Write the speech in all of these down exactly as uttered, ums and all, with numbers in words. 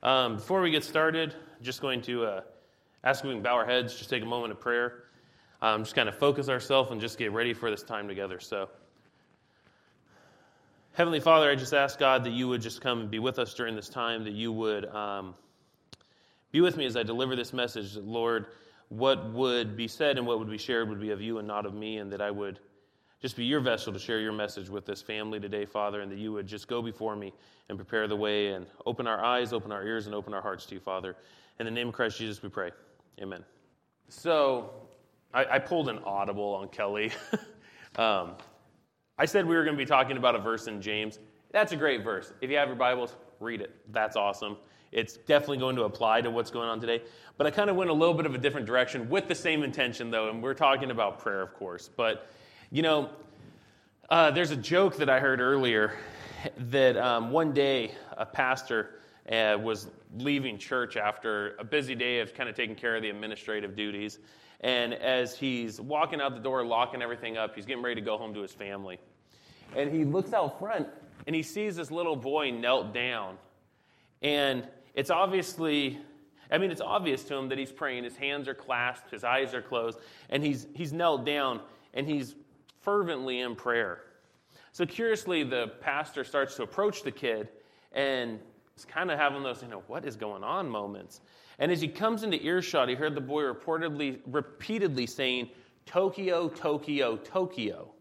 Um, before we get started, just going to uh, ask if we can bow our heads, just take a moment of prayer, um, just kind of focus ourselves and just get ready for this time together. So, Heavenly Father, I just ask, God, that you would just come and be with us during this time, that you would um, be with me as I deliver this message, that, Lord, what would be said and what would be shared would be of you and not of me, and that I would just be your vessel to share your message with this family today, Father, and that you would just go before me and prepare the way and open our eyes, open our ears, and open our hearts to you, Father. In the name of Christ Jesus, we pray. Amen. So, I, I pulled an audible on Kelly. um, I said we were going to be talking about a verse in James. That's a great verse. If you have your Bibles, read it. That's awesome. It's definitely going to apply to what's going on today. But I kind of went a little bit of a different direction with the same intention, though, and we're talking about prayer, of course. But You know, uh, there's a joke that I heard earlier that um, one day a pastor uh, was leaving church after a busy day of kind of taking care of the administrative duties. And as he's walking out the door, locking everything up, he's getting ready to go home to his family. And he looks out front and he sees this little boy knelt down. And it's obviously, I mean, it's obvious to him that he's praying. His hands are clasped, his eyes are closed, and he's he's knelt down and he's fervently in prayer. So curiously, the pastor starts to approach the kid and is kind of having those, you know, what is going on moments. And as he comes into earshot, he heard the boy reportedly, repeatedly saying, Tokyo, Tokyo, Tokyo.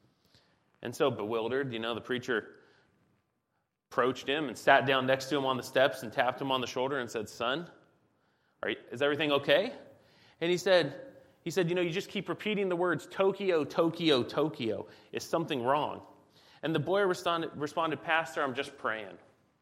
And so bewildered, you know, the preacher approached him and sat down next to him on the steps and tapped him on the shoulder and said, son, are you, is everything okay? And he said, He said, you know, you just keep repeating the words, Tokyo, Tokyo, Tokyo. Is something wrong? And the boy responded, responded, Pastor, I'm just praying.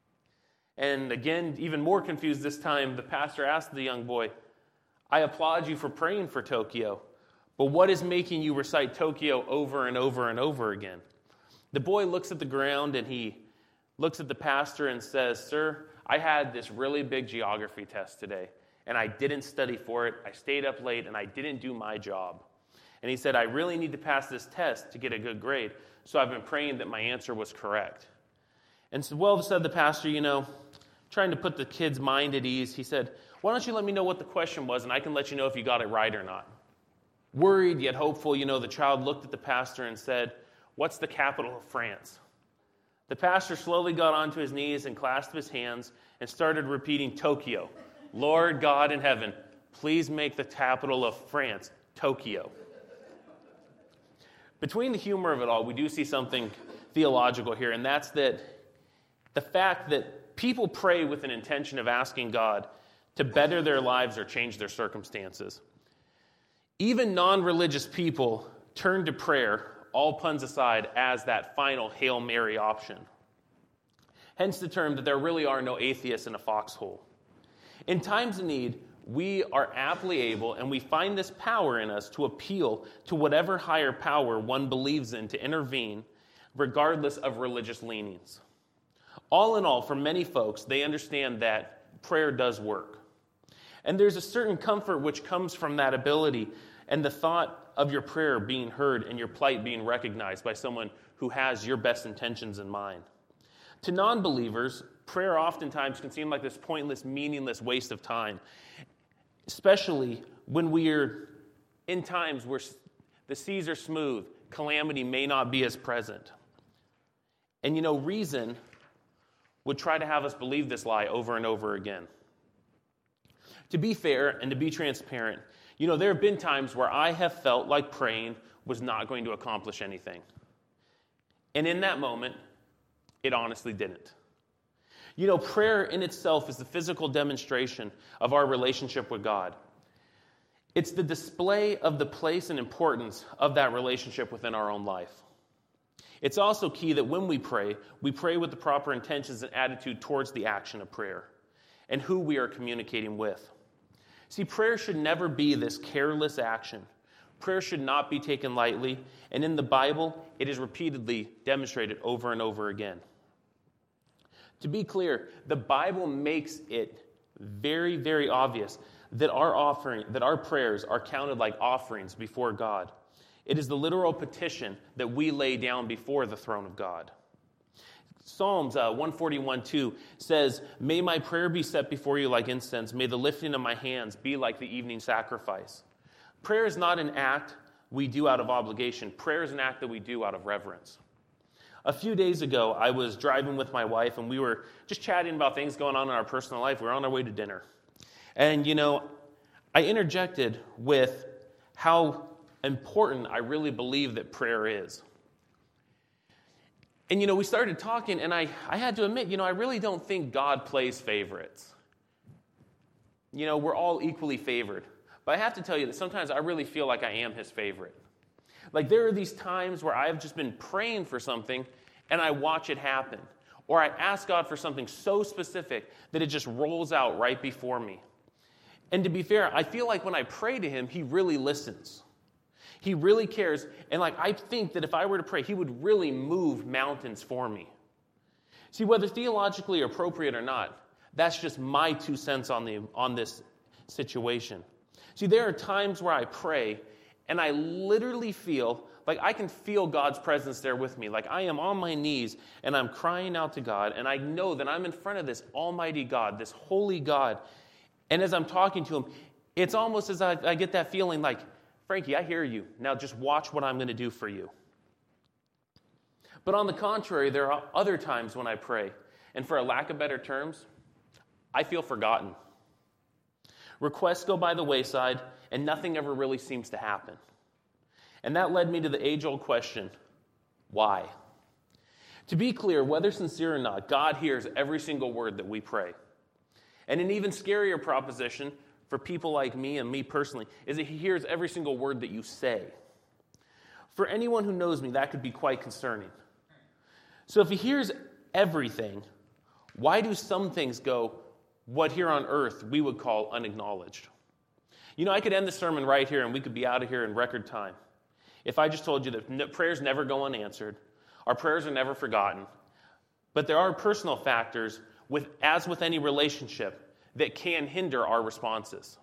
And again, even more confused this time, the pastor asked the young boy, I applaud you for praying for Tokyo, but what is making you recite Tokyo over and over and over again? The boy looks at the ground and he looks at the pastor and says, Sir, I had this really big geography test today. And I didn't study for it. I stayed up late, and I didn't do my job. And he said, I really need to pass this test to get a good grade, so I've been praying that my answer was correct. And so, well, said the pastor, you know, trying to put the kid's mind at ease, he said, why don't you let me know what the question was, and I can let you know if you got it right or not. Worried yet hopeful, you know, the child looked at the pastor and said, what's the capital of France? The pastor slowly got onto his knees and clasped his hands and started repeating Tokyo. Lord God in heaven, please make the capital of France Tokyo. Between the humor of it all, we do see something theological here, and that's that the fact that people pray with an intention of asking God to better their lives or change their circumstances. Even non-religious people turn to prayer, all puns aside, as that final Hail Mary option. Hence the term that there really are no atheists in a foxhole. In times of need, we are aptly able, and we find this power in us to appeal to whatever higher power one believes in to intervene, regardless of religious leanings. All in all, for many folks, they understand that prayer does work. And there's a certain comfort which comes from that ability and the thought of your prayer being heard and your plight being recognized by someone who has your best intentions in mind. To non-believers, prayer oftentimes can seem like this pointless, meaningless waste of time, especially when we're in times where the seas are smooth, calamity may not be as present. And you know, reason would try to have us believe this lie over and over again. To be fair and to be transparent, you know, there have been times where I have felt like praying was not going to accomplish anything. And in that moment, it honestly didn't. You know, prayer in itself is the physical demonstration of our relationship with God. It's the display of the place and importance of that relationship within our own life. It's also key that when we pray, we pray with the proper intentions and attitude towards the action of prayer and who we are communicating with. See, prayer should never be this careless action. Prayer should not be taken lightly, and in the Bible, it is repeatedly demonstrated over and over again. To be clear, the Bible makes it very, very obvious that our offering, that our prayers are counted like offerings before God. It is the literal petition that we lay down before the throne of God. Psalms uh, one forty-one two says, "May my prayer be set before you like incense. May the lifting of my hands be like the evening sacrifice." Prayer is not an act we do out of obligation. Prayer is an act that we do out of reverence. A few days ago, I was driving with my wife, and we were just chatting about things going on in our personal life. We were on our way to dinner. And, you know, I interjected with how important I really believe that prayer is. And, you know, we started talking, and I, I had to admit, you know, I really don't think God plays favorites. You know, we're all equally favored. But I have to tell you that sometimes I really feel like I am his favorite. Like, there are these times where I've just been praying for something, and I watch it happen. Or I ask God for something so specific that it just rolls out right before me. And to be fair, I feel like when I pray to him, he really listens. He really cares. And like, I think that if I were to pray, he would really move mountains for me. See, whether theologically appropriate or not, that's just my two cents on the on this situation. See, there are times where I pray, and I literally feel like I can feel God's presence there with me. Like I am on my knees, and I'm crying out to God, and I know that I'm in front of this almighty God, this holy God. And as I'm talking to him, it's almost as I, I get that feeling like, Frankie, I hear you. Now just watch what I'm going to do for you. But on the contrary, there are other times when I pray, and for a lack of better terms, I feel forgotten. Requests go by the wayside, and nothing ever really seems to happen. And that led me to the age-old question, why? To be clear, whether sincere or not, God hears every single word that we pray. And an even scarier proposition for people like me and me personally is that he hears every single word that you say. For anyone who knows me, that could be quite concerning. So if he hears everything, why do some things go what here on earth we would call unacknowledged? You know, I could end the sermon right here and we could be out of here in record time if I just told you that prayers never go unanswered, our prayers are never forgotten, but there are personal factors, with, as with any relationship, that can hinder our responses.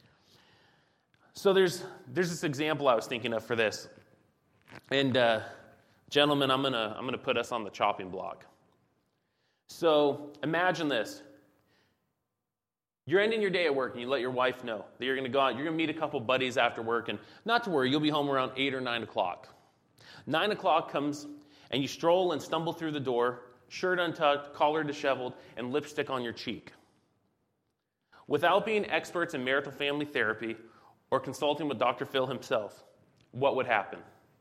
So there's there's this example I was thinking of for this. And uh, gentlemen, I'm gonna I'm gonna put us on the chopping block. So imagine this. You're ending your day at work and you let your wife know that you're going to go out, you're going to meet a couple buddies after work, and not to worry, you'll be home around eight or nine o'clock. nine o'clock comes and you stroll and stumble through the door, shirt untucked, collar disheveled, and lipstick on your cheek. Without being experts in marital family therapy or consulting with Doctor Phil himself, what would happen?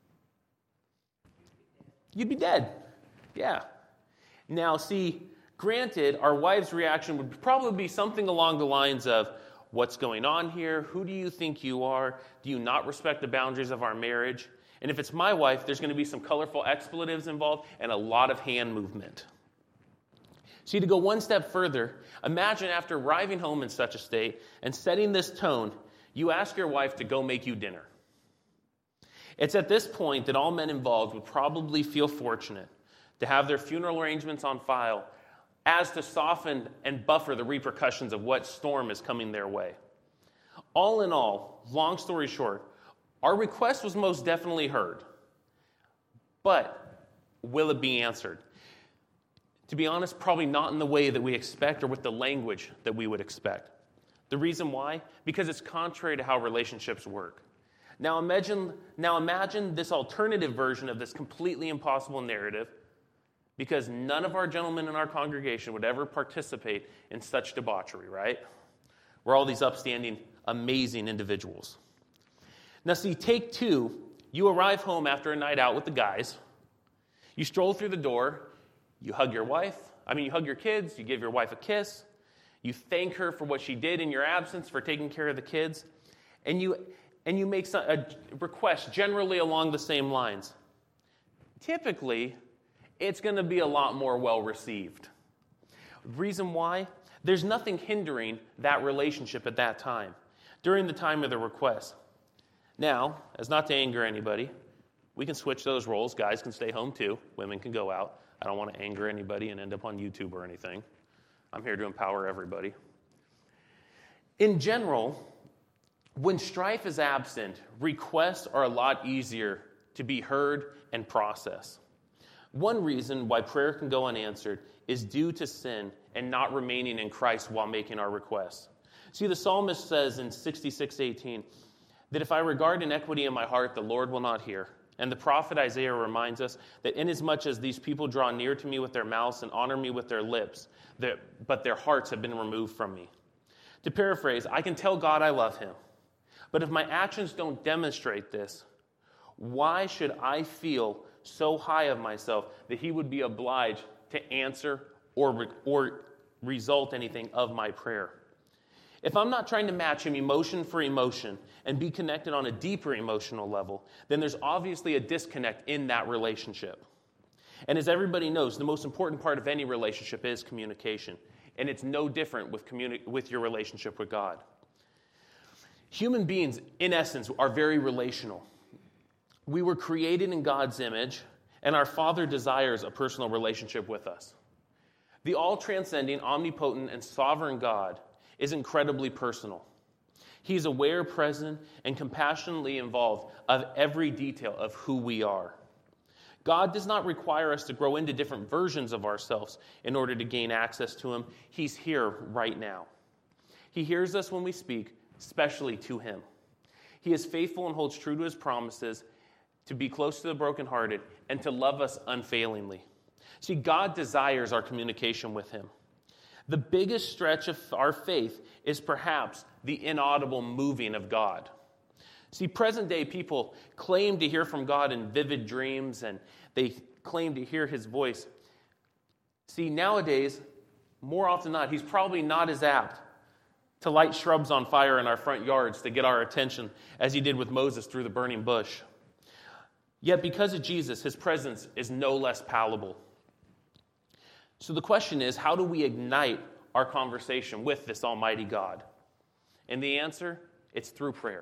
You'd be dead. Yeah. Now, see, granted, our wife's reaction would probably be something along the lines of, what's going on here? Who do you think you are? Do you not respect the boundaries of our marriage? And if it's my wife, there's going to be some colorful expletives involved and a lot of hand movement. See, to go one step further, imagine after arriving home in such a state and setting this tone, you ask your wife to go make you dinner. It's at this point that all men involved would probably feel fortunate to have their funeral arrangements on file as to soften and buffer the repercussions of what storm is coming their way. All in all, long story short, our request was most definitely heard. But will it be answered? To be honest, probably not in the way that we expect or with the language that we would expect. The reason why? Because it's contrary to how relationships work. Now imagine, now imagine this alternative version of this completely impossible narrative, because none of our gentlemen in our congregation would ever participate in such debauchery, right? We're all these upstanding, amazing individuals. Now see, take two, you arrive home after a night out with the guys, you stroll through the door, you hug your wife, I mean you hug your kids, you give your wife a kiss, you thank her for what she did in your absence, for taking care of the kids, and you and you make some, a request generally along the same lines. Typically, it's going to be a lot more well-received. Reason why? There's nothing hindering that relationship at that time, during the time of the request. Now, as not to anger anybody, we can switch those roles. Guys can stay home too. Women can go out. I don't want to anger anybody and end up on YouTube or anything. I'm here to empower everybody. In general, when strife is absent, requests are a lot easier to be heard and processed. One reason why prayer can go unanswered is due to sin and not remaining in Christ while making our requests. See, the psalmist says in sixty-six eighteen that if I regard iniquity in my heart, the Lord will not hear. And the prophet Isaiah reminds us that inasmuch as these people draw near to me with their mouths and honor me with their lips, but their hearts have been removed from me. To paraphrase, I can tell God I love him, but if my actions don't demonstrate this, why should I feel so high of myself that he would be obliged to answer or, or result anything of my prayer? If I'm not trying to match him emotion for emotion and be connected on a deeper emotional level, then there's obviously a disconnect in that relationship. And as everybody knows, the most important part of any relationship is communication. And it's no different with, communi- with your relationship with God. Human beings, in essence, are very relational. We were created in God's image, and our Father desires a personal relationship with us. The all-transcending, omnipotent, and sovereign God is incredibly personal. He's aware, present, and compassionately involved of every detail of who we are. God does not require us to grow into different versions of ourselves in order to gain access to him. He's here right now. He hears us when we speak, especially to him. He is faithful and holds true to his promises to be close to the brokenhearted and to love us unfailingly. See, God desires our communication with him. The biggest stretch of our faith is perhaps the inaudible moving of God. See, present-day people claim to hear from God in vivid dreams, and they claim to hear his voice. See, nowadays, more often than not, he's probably not as apt to light shrubs on fire in our front yards to get our attention as he did with Moses through the burning bush. Yet because of Jesus, his presence is no less palatable. So the question is, how do we ignite our conversation with this almighty God? And the answer, it's through prayer.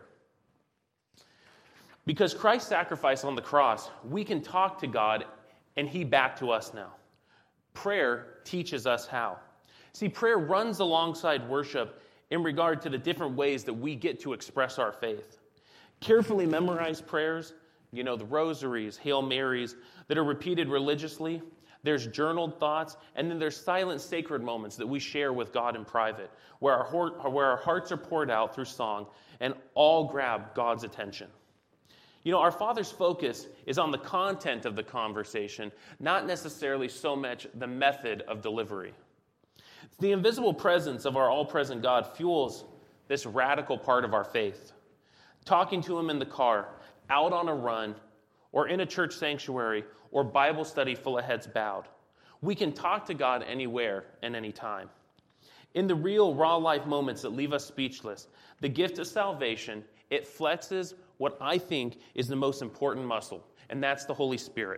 Because Christ's sacrifice on the cross, we can talk to God and he back to us now. Prayer teaches us how. See, prayer runs alongside worship in regard to the different ways that we get to express our faith. Carefully memorized prayers, you know, the rosaries, Hail Marys, that are repeated religiously. There's journaled thoughts, and then there's silent sacred moments that we share with God in private, where our, heart, where our hearts are poured out through song and all grab God's attention. You know, our Father's focus is on the content of the conversation, not necessarily so much the method of delivery. The invisible presence of our all-present God fuels this radical part of our faith. Talking to him in the car, out on a run, or in a church sanctuary, or Bible study full of heads bowed. We can talk to God anywhere and anytime. In the real, raw life moments that leave us speechless, the gift of salvation, it flexes what I think is the most important muscle, and that's the Holy Spirit.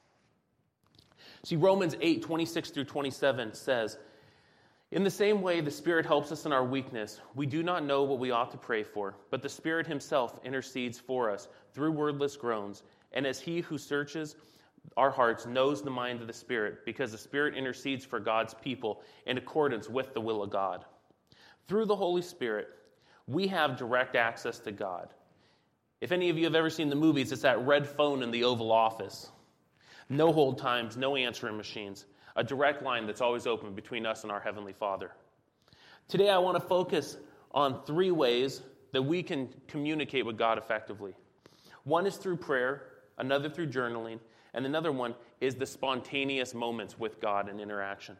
See, Romans eight, twenty-six through twenty-seven says, in the same way the Spirit helps us in our weakness, we do not know what we ought to pray for, but the Spirit himself intercedes for us through wordless groans, and as he who searches our hearts knows the mind of the Spirit, because the Spirit intercedes for God's people in accordance with the will of God. Through the Holy Spirit, we have direct access to God. If any of you have ever seen the movies, it's that red phone in the Oval Office. No hold times, no answering machines. A direct line that's always open between us and our Heavenly Father. Today I want to focus on three ways that we can communicate with God effectively. One is through prayer, another through journaling, and another one is the spontaneous moments with God and interaction.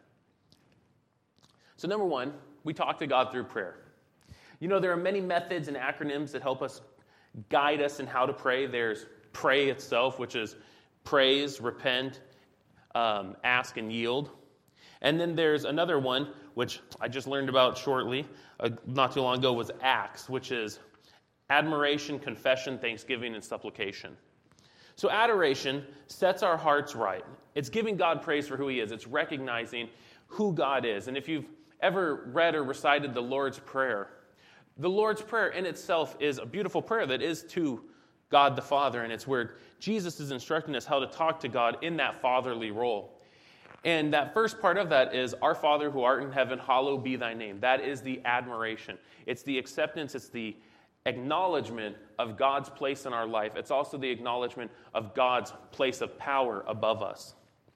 So number one, we talk to God through prayer. You know, there are many methods and acronyms that help us guide us in how to pray. There's pray itself, which is praise, repent, um, ask, and yield. And then there's another one, which I just learned about shortly, uh, not too long ago, was acts, which is admiration, confession, thanksgiving, and supplication. So adoration sets our hearts right. It's giving God praise for who he is. It's recognizing who God is. And if you've ever read or recited the Lord's Prayer, the Lord's Prayer in itself is a beautiful prayer that is to God the Father, and it's where Jesus is instructing us how to talk to God in that fatherly role. And that first part of that is, Our Father who art in heaven, hallowed be thy name. That is the admiration. It's the acceptance. It's the acknowledgement of God's place in our life. It's also the acknowledgement of God's place of power above us.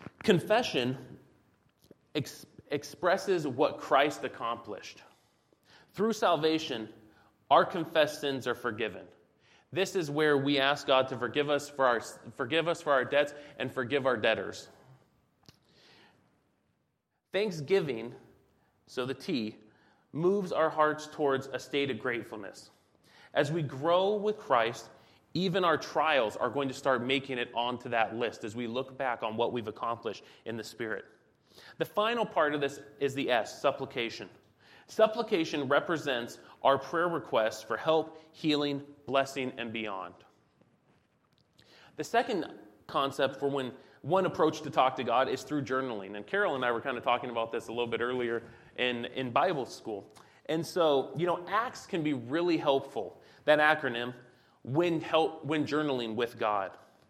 Confession ex- expresses what Christ accomplished. Through salvation, our confessed sins are forgiven. This is where we ask God to forgive us for our forgive us for our debts and forgive our debtors. Thanksgiving, so the T, moves our hearts towards a state of gratefulness. As we grow with Christ, even our trials are going to start making it onto that list as we look back on what we've accomplished in the Spirit. The final part of this is the S, supplication. Supplication represents our prayer requests for help, healing, blessing, and beyond. The second concept for when one approach to talk to God is through journaling. And Carol and I were kind of talking about this a little bit earlier in, in Bible school. And so, you know, ACTS can be really helpful, that acronym, when help when journaling with God.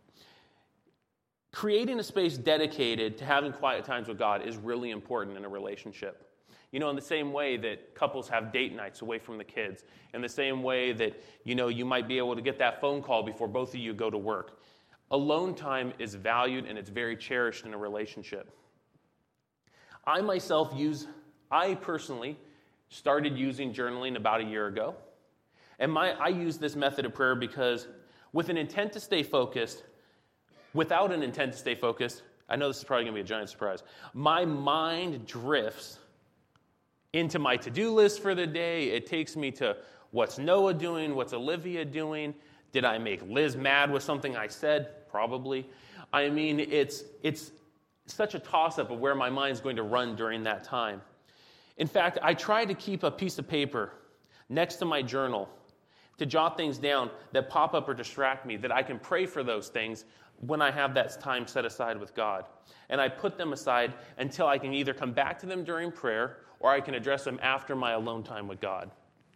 Creating a space dedicated to having quiet times with God is really important in a relationship. You know, in the same way that couples have date nights away from the kids, in the same way that, you know, you might be able to get that phone call before both of you go to work. Alone time is valued and it's very cherished in a relationship. I myself use, I personally started using journaling about a year ago. And my, I use this method of prayer because with an intent to stay focused, without an intent to stay focused, I know this is probably going to be a giant surprise, my mind drifts into my to-do list for the day. It takes me to what's Noah doing, what's Olivia doing, did I make Liz mad with something I said? Probably. I mean, it's it's such a toss-up of where my mind's going to run during that time. In fact, I try to keep a piece of paper next to my journal to jot things down that pop up or distract me, that I can pray for those things when I have that time set aside with God. And I put them aside until I can either come back to them during prayer or I can address them after my alone time with God.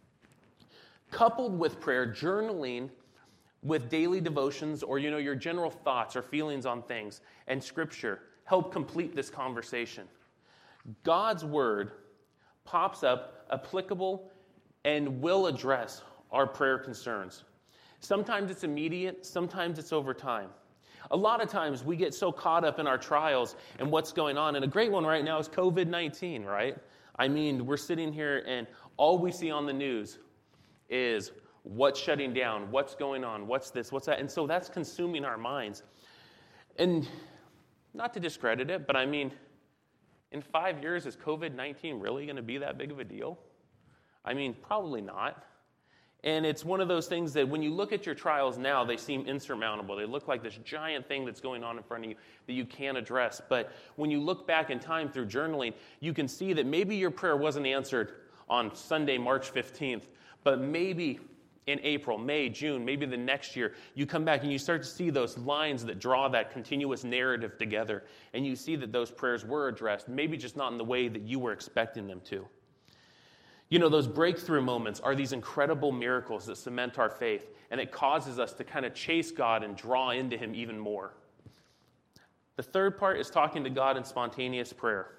Coupled with prayer, journaling with daily devotions or, you know, your general thoughts or feelings on things and Scripture help complete this conversation. God's Word pops up applicable and will address our prayer concerns. Sometimes it's immediate, sometimes it's over time. A lot of times we get so caught up in our trials and what's going on, and a great one right now is covid nineteen, right? I mean, we're sitting here and all we see on the news is what's shutting down, what's going on, what's this, what's that, and so that's consuming our minds. And not to discredit it, but I mean, in five years, is covid nineteen really going to be that big of a deal? I mean, probably not. And it's one of those things that when you look at your trials now, they seem insurmountable. They look like this giant thing that's going on in front of you that you can't address. But when you look back in time through journaling, you can see that maybe your prayer wasn't answered on Sunday, March fifteenth, but maybe in April, May, June, maybe the next year, you come back and you start to see those lines that draw that continuous narrative together. And you see that those prayers were addressed, maybe just not in the way that you were expecting them to. You know, those breakthrough moments are these incredible miracles that cement our faith, and it causes us to kind of chase God and draw into Him even more. The third part is talking to God in spontaneous prayer.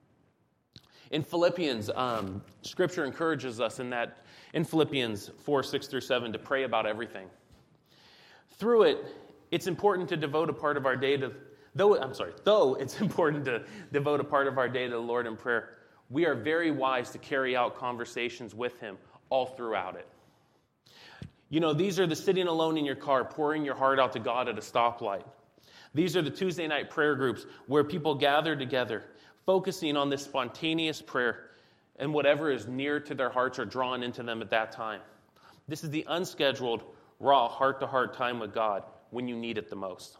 In Philippians, um, Scripture encourages us in that, in Philippians four, six through seven, to pray about everything. Through it, it's important to devote a part of our day to, though, I'm sorry, though it's important to devote a part of our day to the Lord in prayer, we are very wise to carry out conversations with Him all throughout it. You know, these are the sitting alone in your car, pouring your heart out to God at a stoplight. These are the Tuesday night prayer groups where people gather together, focusing on this spontaneous prayer and whatever is near to their hearts are drawn into them at that time. This is the unscheduled, raw, heart-to-heart time with God when you need it the most.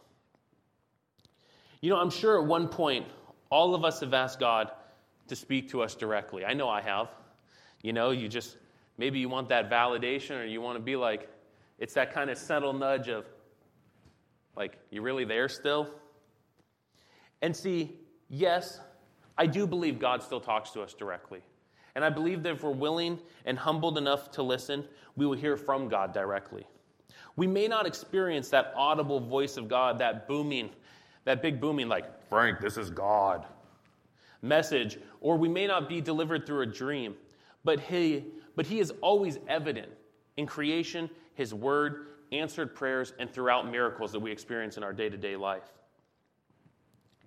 You know, I'm sure at one point, all of us have asked God to speak to us directly. I know I have. You know, you just, maybe you want that validation or you want to be like, it's that kind of subtle nudge of, like, you really there still? And see, yes, I do believe God still talks to us directly. And I believe that if we're willing and humbled enough to listen, we will hear from God directly. We may not experience that audible voice of God, that booming, that big booming like, Frank, this is God message, or we may not be delivered through a dream, but he, but he is always evident in creation, His Word, answered prayers, and throughout miracles that we experience in our day-to-day life.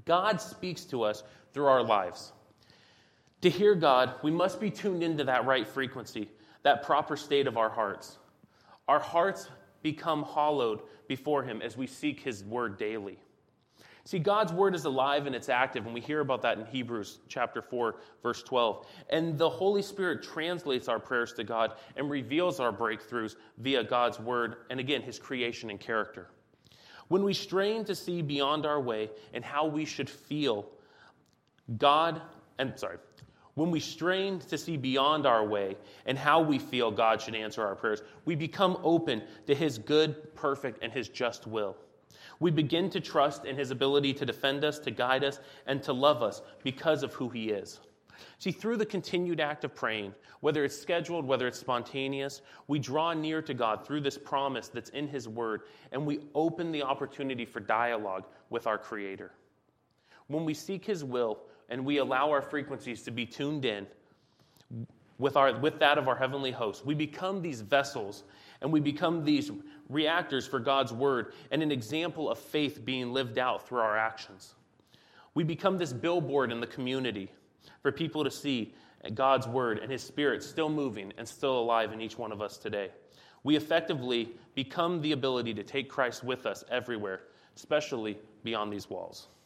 God speaks to us through our lives. To hear God, we must be tuned into that right frequency, that proper state of our hearts. Our hearts become hallowed before him as we seek his word daily. See, God's word is alive and it's active, and we hear about that in Hebrews chapter four, verse twelve. And the Holy Spirit translates our prayers to God and reveals our breakthroughs via God's word and, again, his creation and character. When we strain to see beyond our way and how we should feel, God, and sorry, when we strain to see beyond our way and how we feel God should answer our prayers, we become open to his good, perfect, and his just will. We begin to trust in his ability to defend us, to guide us, and to love us because of who he is. See, through the continued act of praying, whether it's scheduled, whether it's spontaneous, we draw near to God through this promise that's in his word, and we open the opportunity for dialogue with our Creator. When we seek his will and we allow our frequencies to be tuned in with, our, with that of our heavenly host, we become these vessels and we become these reactors for God's word and an example of faith being lived out through our actions. We become this billboard in the community for people to see God's word and his spirit still moving and still alive in each one of us today. We effectively become the ability to take Christ with us everywhere, especially beyond these walls.